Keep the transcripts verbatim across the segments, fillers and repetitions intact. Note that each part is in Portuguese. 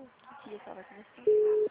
Que dia que ela vai começar?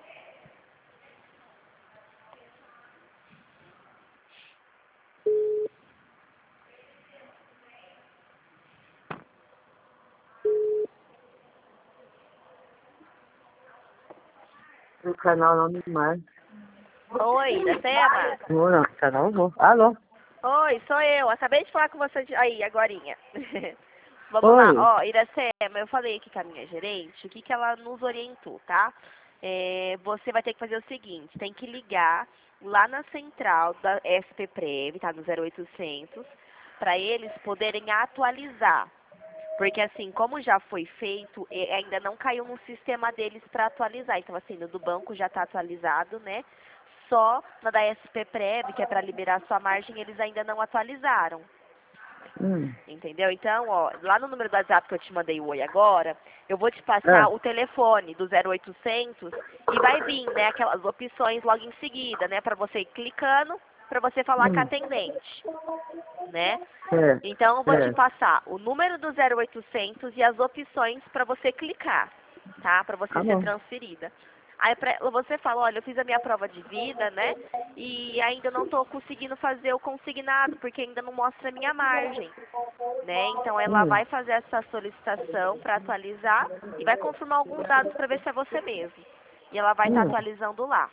O canal não me mais. Oi, Iracema? Não, não, canal não. Alô? Oi, sou eu. Acabei de falar com você de... aí, agorinha. Vamos lá, Oi. ó, Iracema, eu falei aqui com a minha gerente, o que que ela nos orientou, tá? É, você vai ter que fazer o seguinte, tem que ligar lá na central da S P Prev, tá, no zero oitocentos, para eles poderem atualizar. Porque assim, como já foi feito, e- ainda não caiu no sistema deles para atualizar. Então assim, no do banco já está atualizado, né? Só na da S P Prev, que é para liberar sua margem, eles ainda não atualizaram. Hum. Entendeu? Então, ó, lá no número do WhatsApp que eu te mandei o oi agora, eu vou te passar Ah, o telefone do zero oitocentos e vai vir, né, aquelas opções logo em seguida, né, para você ir clicando, para você falar com a hum. atendente, né? É, Então, eu vou te é. passar o número do zero oitocentos e as opções para você clicar, tá? Para você Tá ser bom. transferida. Aí pra, você fala, olha, eu fiz a minha prova de vida, né? E ainda não estou conseguindo fazer o consignado, porque ainda não mostra a minha margem, né? Então, ela Hum, vai fazer essa solicitação para atualizar e vai confirmar alguns dados para ver se é você mesmo. E ela vai estar hum. atualizando lá.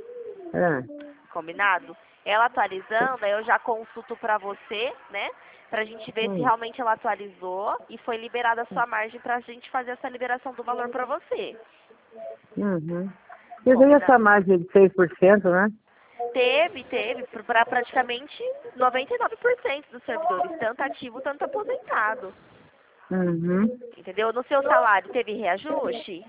É. Combinado? Ela atualizando, aí eu já consulto pra você, né? Pra gente ver se Hum. realmente ela atualizou e foi liberada a sua margem pra gente fazer essa liberação do valor pra você. Uhum. E veio Combinado? essa margem de seis por cento, né? Teve, teve, pra praticamente noventa e nove por cento dos servidores, tanto ativo, tanto aposentado. Uhum. Entendeu? No seu salário teve reajuste?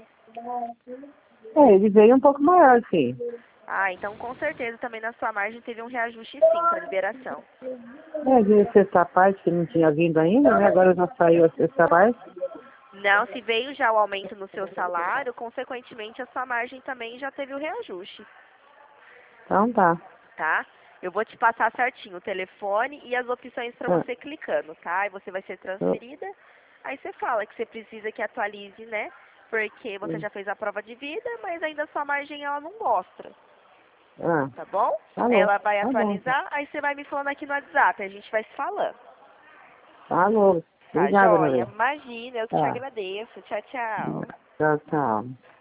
É, ele veio um pouco maior, sim. Ah, então com certeza também na sua margem teve um reajuste sim pra liberação. É, veio sexta parte que não tinha vindo ainda, né? Agora já saiu a sexta parte. Não, se veio já o aumento no seu salário, consequentemente a sua margem também já teve o reajuste, Então tá. tá? Eu vou te passar certinho o telefone e as opções para Ah, você clicando, tá? E você vai ser eu- transferida. Aí você fala que você precisa que atualize, né? Porque você já fez a prova de vida, mas ainda a sua margem ela não mostra, ah, tá bom? tá Aí bom. ela vai Tá bom. atualizar, aí você vai me falando aqui no WhatsApp, a gente vai se falando. Tá bom. Tá, Obrigada, joia? Maria. Imagina, eu que te Tá. agradeço. Tchau, tchau. Tchau, tchau.